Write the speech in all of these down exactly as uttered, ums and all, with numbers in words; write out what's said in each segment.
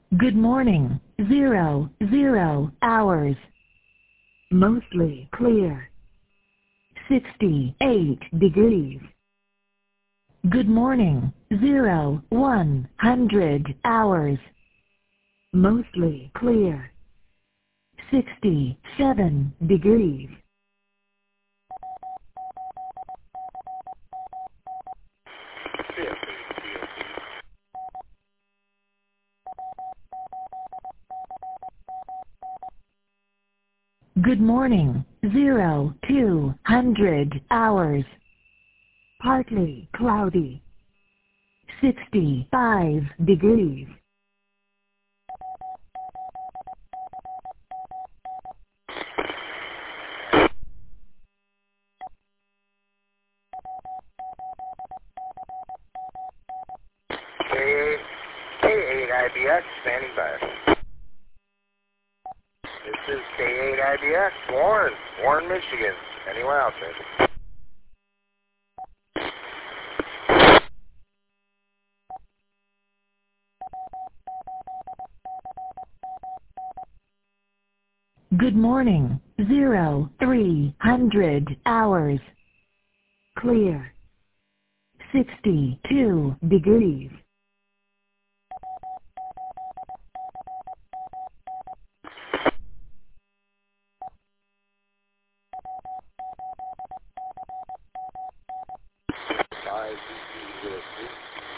Good morning. Zero, zero hours. Mostly clear. sixty-eight degrees. Good morning. Zero, one hundred hours. Mostly clear. sixty-seven degrees. Good morning. Zero, two hundred hours. Partly cloudy. sixty-five degrees. K eight I B X, standing by. This is K eight I B X, Warren, Warren, Michigan. Anyone out there? Good morning. Zero, three hundred hours. Clear. sixty-two degrees. Five, zero, three.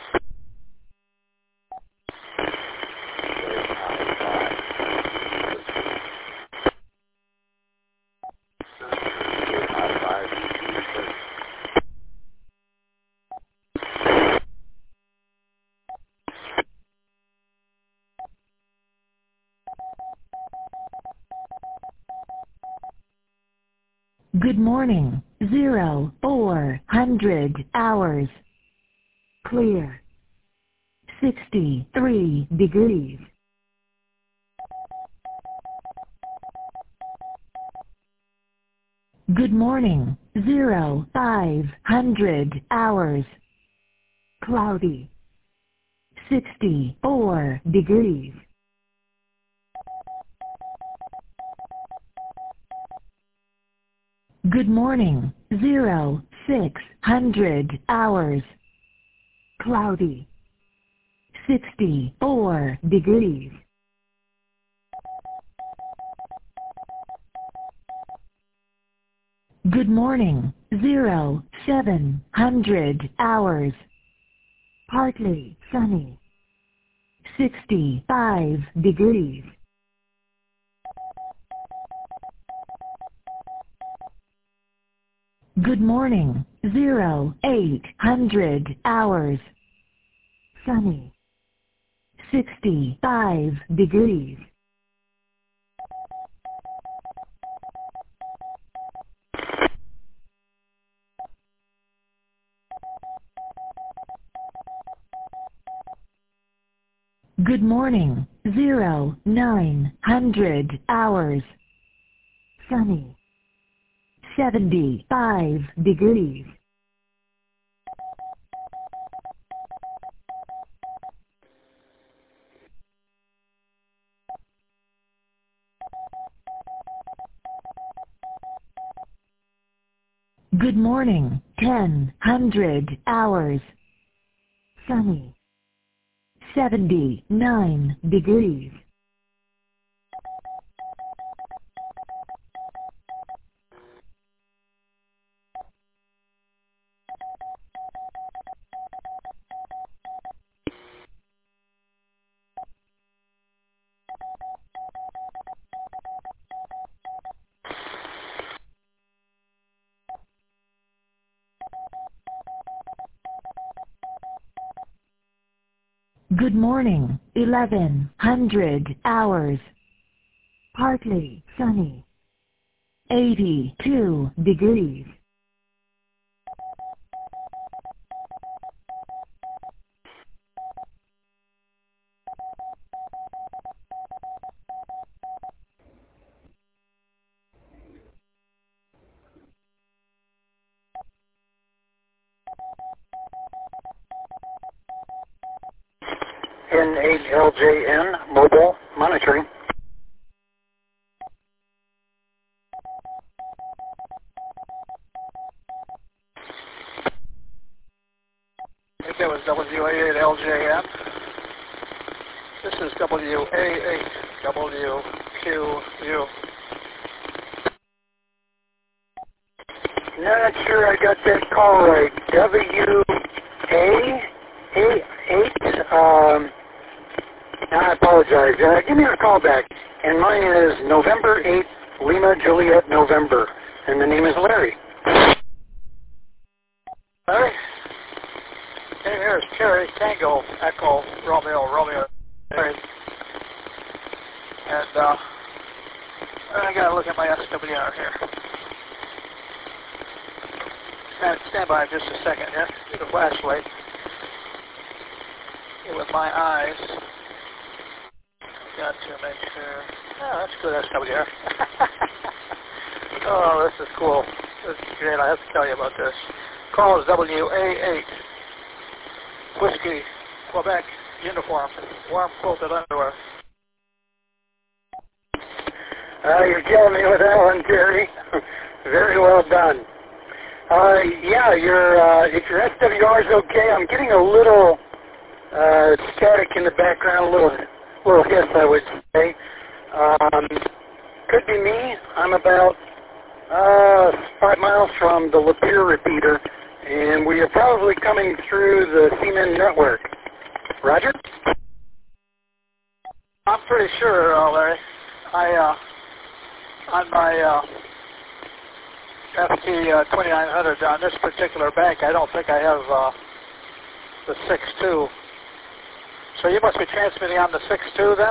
Good morning. Zero, four hundred hours. Clear. sixty-three degrees. Good morning. Zero, five hundred hours. Cloudy. sixty-four degrees. Good morning. Zero, six hundred hours. Cloudy. sixty-four degrees. Good morning. Zero, seven hundred hours. Partly sunny. sixty-five degrees. Good morning. Zero, eight hundred hours. Sunny. sixty-five degrees. Good morning. Zero, nine hundred hours. Sunny. seventy-five degrees. Good morning. ten hundred hours. Sunny. seventy-nine degrees. Good morning. eleven hundred hours. Partly sunny. eighty-two degrees. N eight L J N, mobile monitoring. I think that was W A eight L J N. This is W A eight W Q U. Not sure I got that call right. W A eight. Um, I apologize. Uh, give me a call back. And mine is November eighth, Lima Juliet November. And the name is Larry. Larry? Name here is Terry Tango Echo Romeo Romeo. Terry. And uh, I gotta look at my S W R here. Stand, stand by just a second here. Get a flashlight. Get with my eyes. Got to make sure. Oh, that's good S W R. Oh, this is cool. This is great. I have to tell you about this. Call is W A eight. Whiskey, Quebec, uniform, warm quilted underwear. Uh, you're killing me with that one, Terry. Very well done. Uh, yeah, your, uh, if your S W R is okay, I'm getting a little uh, static in the background, a little, little hiss, I would say. Um, could be me. I'm about uh, five miles from the Lapeer repeater, and we are probably coming through the C M N network. Roger? I'm pretty sure, uh, Larry. I, uh, on my uh, F T uh, twenty-nine hundred on this particular bank, I don't think I have uh, the six two. So you must be transmitting on the six two then?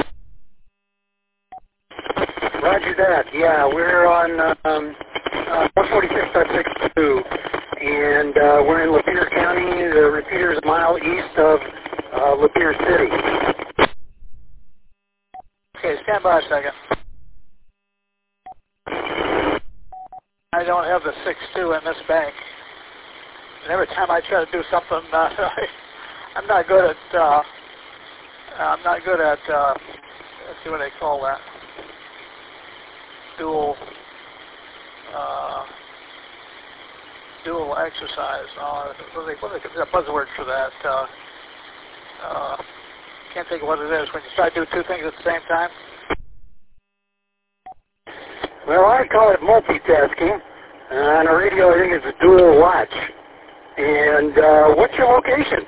Roger that. Yeah, we're on um, uh, one forty-six point six two, and uh, we're in Lapeer County. The repeater is a mile east of uh, Lapeer City. Okay, stand by a second. I don't have the six two in this bank. And every time I try to do something, uh, I, I'm not good at, uh, I'm not good at, uh, let's see what they call that. Dual, uh, dual exercise. Uh, what are they, what are they, there's a buzzword for that. Uh, uh, can't think of what it is when you try to do two things at the same time. Well, I call it multitasking. Uh, on a radio, I think it's a dual watch. And uh, what's your location?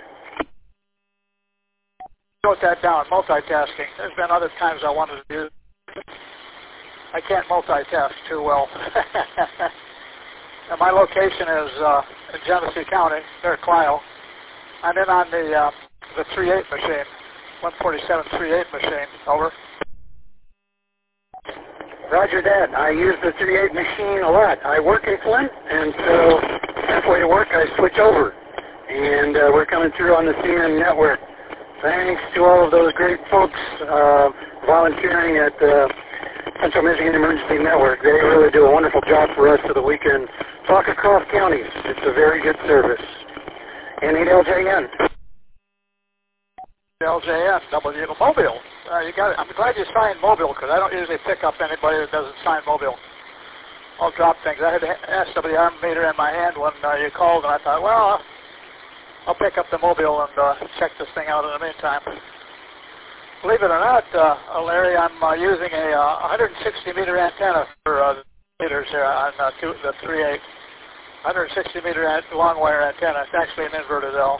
Note that down, multitasking. There's been other times I wanted to do it. I can't multitask too well. Now, my location is uh, in Genesee County, near Clio. I'm in on the uh, the three eight machine, one forty-seven three eight machine. Over. Roger that. I use the three eight machine a lot. I work in Flint, and so halfway to work I switch over. And uh, we're coming through on the C M N network. Thanks to all of those great folks uh, volunteering at the Central Michigan Emergency Network. They really do a wonderful job for us so that we can talk across counties. It's a very good service. N eight L J N. L J N, W, Mobile. Uh, you got it. I'm glad you signed Mobile because I don't usually pick up anybody that doesn't sign Mobile. I'll drop things. I had the S W R meter in my hand when uh, you called, and I thought, well, I'll pick up the Mobile and uh, check this thing out in the meantime. Believe it or not, uh, Larry, I'm uh, using a uh, one sixty meter antenna for uh, meters here on uh, two, the three eight. one sixty meter long wire antenna. It's actually an inverted L.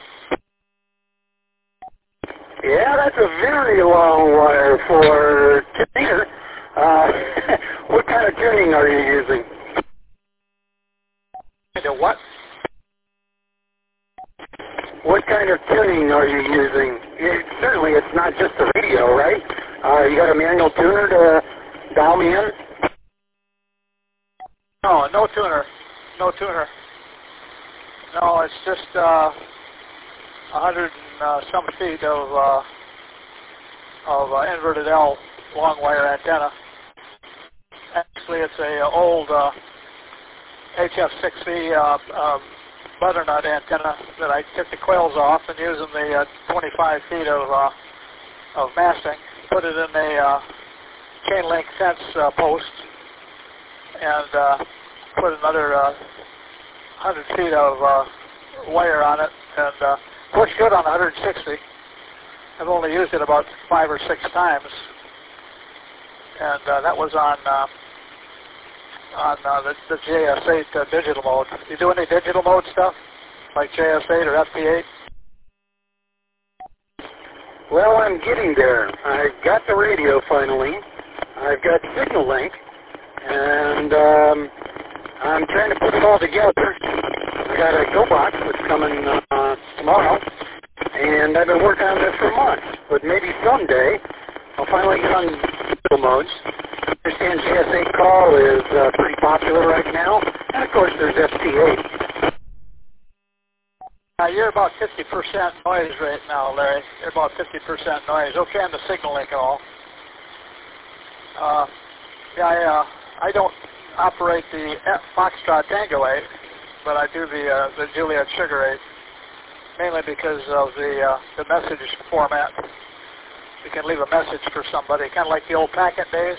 Yeah, that's a very long wire for tuner. Uh, what kind of tuning are you using? Into what? What kind of tuning are you using? It, certainly it's not just the radio, right? Uh, you got a manual tuner to dial me in? No, no tuner. No tuner. No, it's just uh, one hundred and uh, some feet of, uh, of uh, inverted L long wire antenna. Actually, it's a uh, old uh, H F six V uh, uh, butternut antenna that I took the coils off and using the uh, twenty-five feet of uh, of masting, put it in a uh, chain link fence uh, post, and uh, put another uh, one hundred feet of uh, wire on it, and uh, works good on one hundred sixty. I've only used it about five or six times, and uh, that was on uh, on uh, the, the J S eight uh, digital mode. You do any digital mode stuff, like J S eight or F P eight? Well, I'm getting there. I've got the radio finally. I've got Signal Link, and um, I'm trying to put it all together. I got a Go Box that's coming uh, tomorrow, and I've been working on this for months. But maybe someday I'll finally get on digital modes. I understand J S eight call is uh, pretty popular right now, and of course there's F T eight. Uh, you're about fifty percent noise right now, Larry. You're about fifty percent noise. Okay on the Signal Link and all. Uh, yeah, I, uh, I don't operate the F Foxtrot Tango eight, but I do the uh, the Juliet Sugar eight, mainly because of the uh, the message format. You can leave a message for somebody, kind of like the old packet days.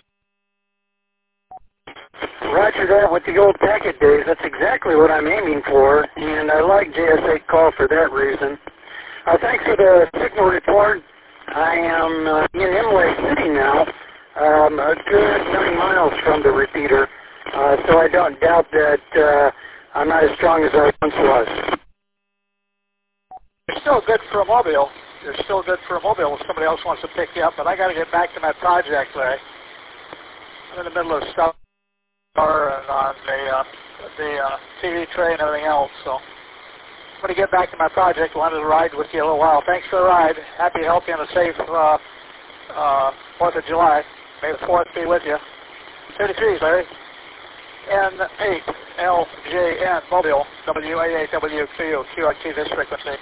Roger that, with the old packet days. That's exactly what I'm aiming for, and I like J S eight call for that reason. Uh, thanks for the signal report. I am uh, in Imlay City now, um, a good nine miles from the repeater, uh, so I don't doubt that uh, I'm not as strong as I once was. You're still good for a mobile. You're still good for a mobile if somebody else wants to pick you up, but I got to get back to my project, Larry. I'm in the middle of stuff. And on the, uh, the uh, T V tray and everything else. So I'm going to get back to my project. Wanted to ride with you a little while. Thanks for the ride. Happy to help you on a safe uh, uh, fourth of July. May the fourth be with you. thirty-three, Larry. N eight L J N Mobile, W A A W Q U, Q R T this frequency.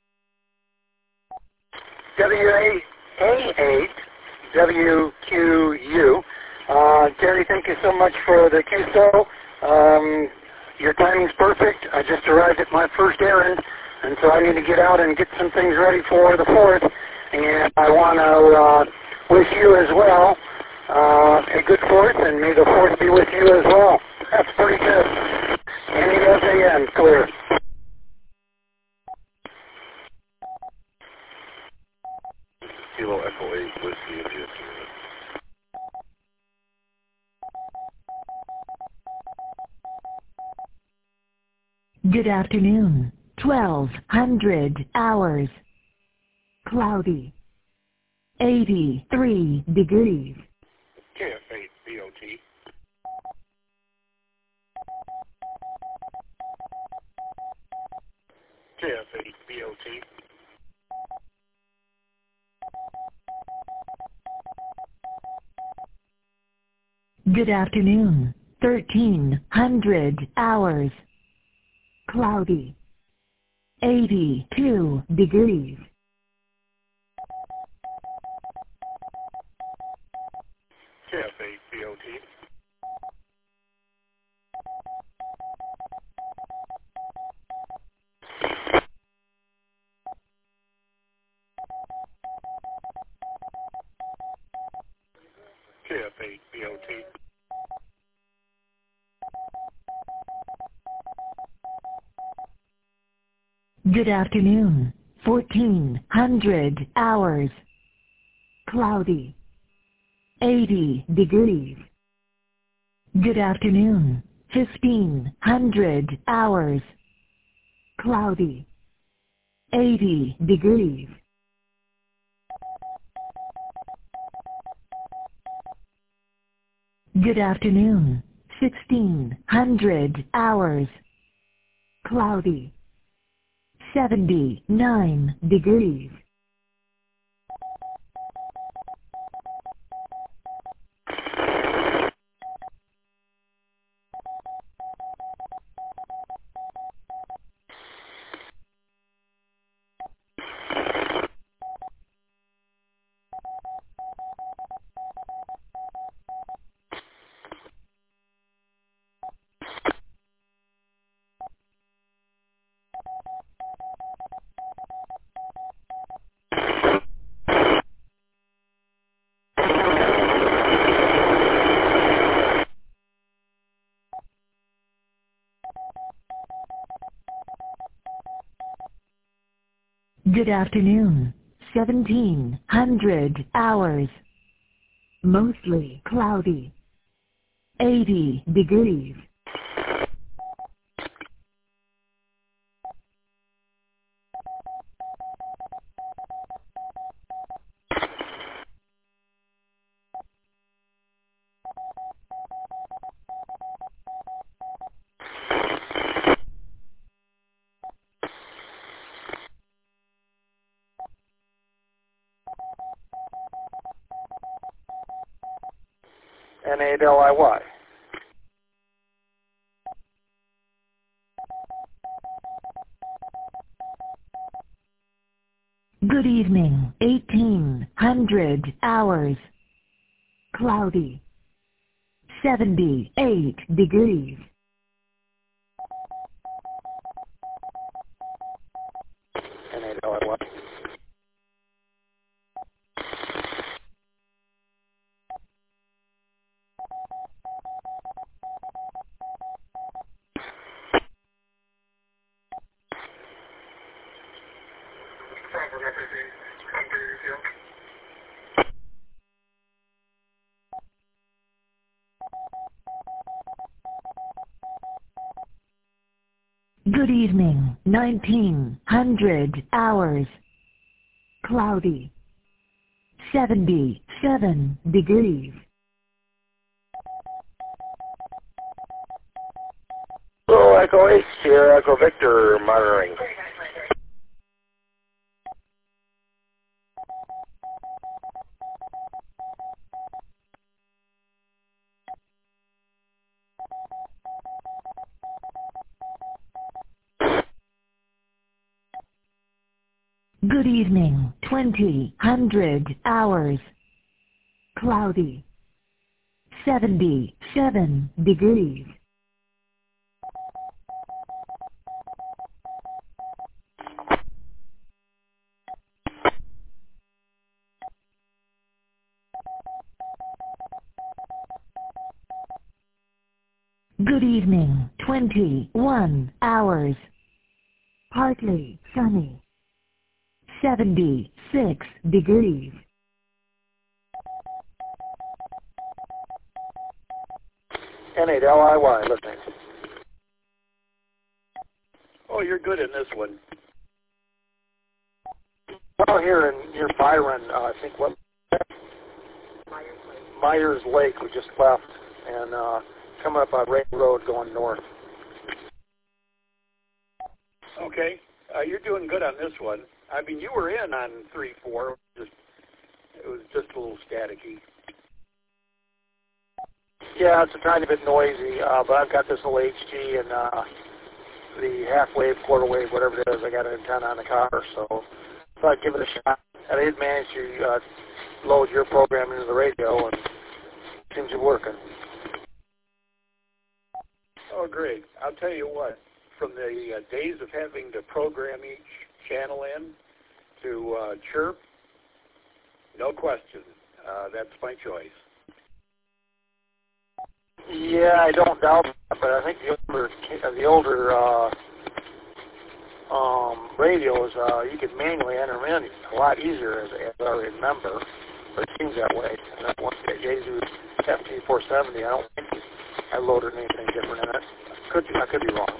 W A A eight W Q U. Uh, Terry, thank you so much for the Q S O. Um, your timing's perfect. I just arrived at my first errand, and so I need to get out and get some things ready for the fourth. And I want to uh, wish you as well uh, a good fourth, and may the fourth be with you as well. That's pretty good. N E L J N, clear. Kilo Echo eight, Whiskey India. Good afternoon. twelve hundred hours. Cloudy. eighty-three degrees. K F eight B O T. K F eight B O T. Good afternoon. thirteen hundred hours. Cloudy. eighty-two degrees. K F eight B O T. K F eight B O T. Good afternoon. fourteen hundred hours. Cloudy. eighty degrees. Good afternoon. fifteen hundred hours. Cloudy. eighty degrees. Good afternoon. sixteen hundred hours. Cloudy. seventy-nine degrees. Good afternoon. seventeen hundred hours. Mostly cloudy. eighty degrees. N eight L I Y. Good evening. eighteen hundred hours. Cloudy. seventy-eight degrees. N eight L I Y. Good evening. nineteen hundred hours. Cloudy. seventy-seven degrees. Hello, Echo H here, Echo Victor monitoring. Good evening. twenty hundred hours. Cloudy. seventy-seven degrees. Good evening. twenty-one hours. Partly sunny. seventy-six degrees. N eight L I Y, listening. Oh, you're good in this one. Well, here in near Byron, uh, I think what Myers Lake. Myers Lake we just left, and uh, coming up on Ray Road going north. Okay, uh, you're doing good on this one. I mean, you were in on three four. Just it was just a little staticky. Yeah, it's a tiny bit noisy, uh, but I've got this little H G and uh, the half wave, quarter wave, whatever it is. I got an antenna on the car, so I thought I'd give it a shot. And I did manage to uh, load your program into the radio, and it seems to be working. Oh, great. I'll tell you what, from the uh, days of having to program each channel in to uh, chirp, no question, uh, that's my choice. Yeah, I don't doubt that, but I think the older, the older uh, um, radios, uh, you could manually enter them in a lot easier, as, as I remember. But it seems that way. And that one, the Yaesu F T four seventy, I don't think I loaded anything different in it. Could be, I could be wrong.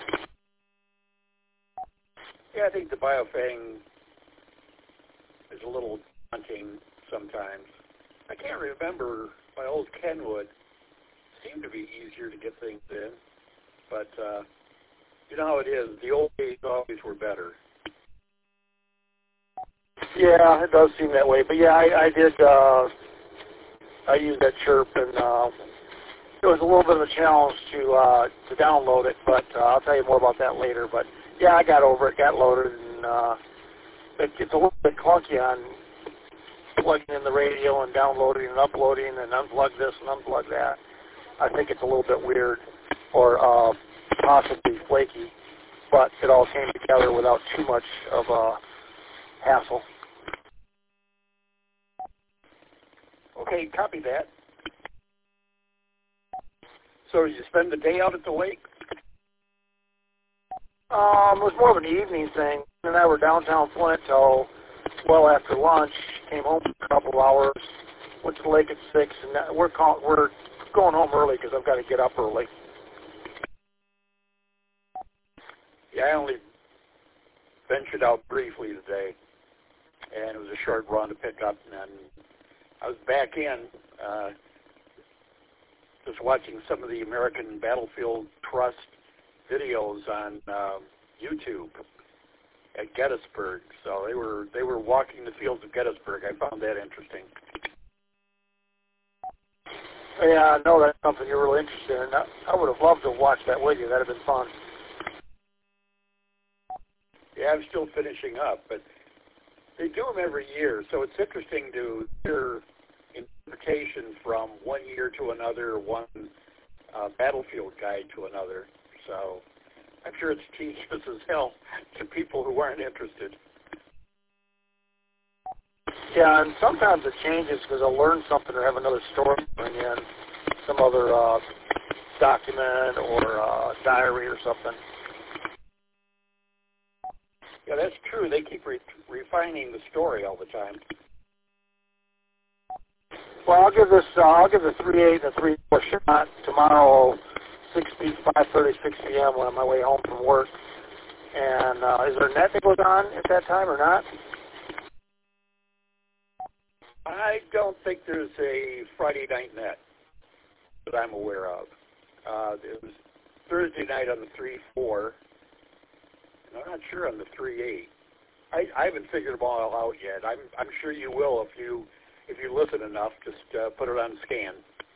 Yeah, I think the Biofang is a little daunting sometimes. I can't remember my old Kenwood. Seemed to be easier to get things in, but uh, you know how it is. The old days always were better. Yeah, it does seem that way. But yeah, I, I did. Uh, I used that chirp, and uh, it was a little bit of a challenge to uh, to download it. But uh, I'll tell you more about that later. But yeah, I got over it, got loaded, and uh, it gets a little bit clunky on plugging in the radio and downloading and uploading and unplug this and unplug that. I think it's a little bit weird or uh, possibly flaky, but it all came together without too much of a hassle. Okay, copy that. So did you spend the day out at the lake? Um, it was more of an evening thing. and I were downtown Flint till well after lunch. Came home for a couple of hours. Went to the lake at six, and that, we're call, we're going home early because I've got to get up early. Yeah, I only ventured out briefly today, and it was a short run to pick up, and then I was back in, uh, just watching some of the American Battlefield Trust videos on um, YouTube at Gettysburg. So they were they were walking the fields of Gettysburg. I found that interesting. Yeah, I know that's something you're really interested in. I, I would have loved to watch that with you. That would have been fun. Yeah, I'm still finishing up, but they do them every year, so it's interesting to hear interpretation from one year to another, one uh, battlefield guide to another. So I'm sure it's tedious as hell to people who aren't interested. Yeah, and sometimes it changes because I'll learn something or have another story to bring in, some other uh, document or uh, diary or something. Yeah, that's true. They keep re- refining the story all the time. Well, I'll give this. Uh, I'll give the three eight and the three four shot tomorrow, six p five thirty six p m when I'm on my way home from work. And uh, is there a net that goes on at that time or not? I don't think there's a Friday night net that I'm aware of. Uh, it was Thursday night on the three four. I'm not sure on the three eight. I, I haven't figured them all out yet. I'm I'm sure you will if you if you listen enough. Just uh, put it on scan.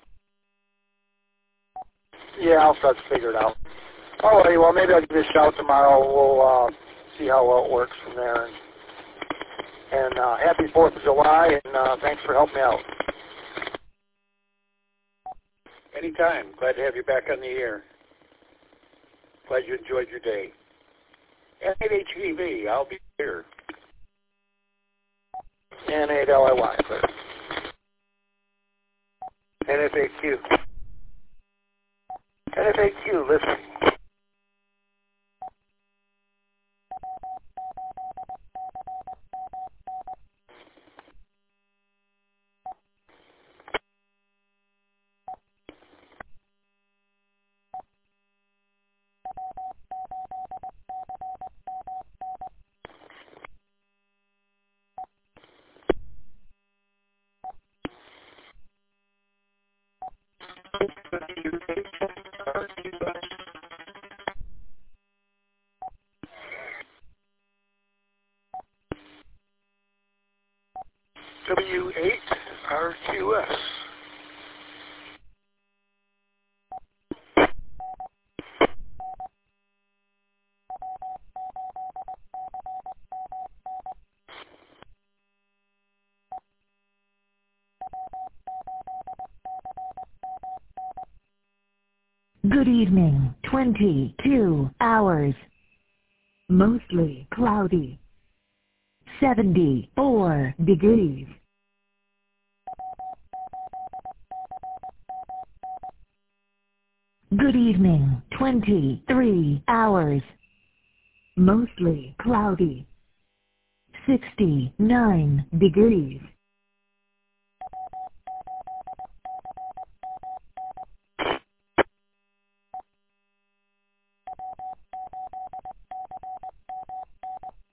Yeah, I'll start to figure it out. All right. Well, maybe I'll give you a shout tomorrow. We'll uh, see how well it works from there. And, and uh, happy Fourth of July, and uh, thanks for helping me out. Anytime. Glad to have you back on the air. Glad you enjoyed your day. N eight H E V, I'll be here. N eight L I Y, sir. N F A Q. N F A Q, listen. W eight R Q S. Good evening, twenty-two hours. Mostly cloudy. seventy-four degrees. Good evening, twenty-three hours. Mostly cloudy. sixty-nine degrees.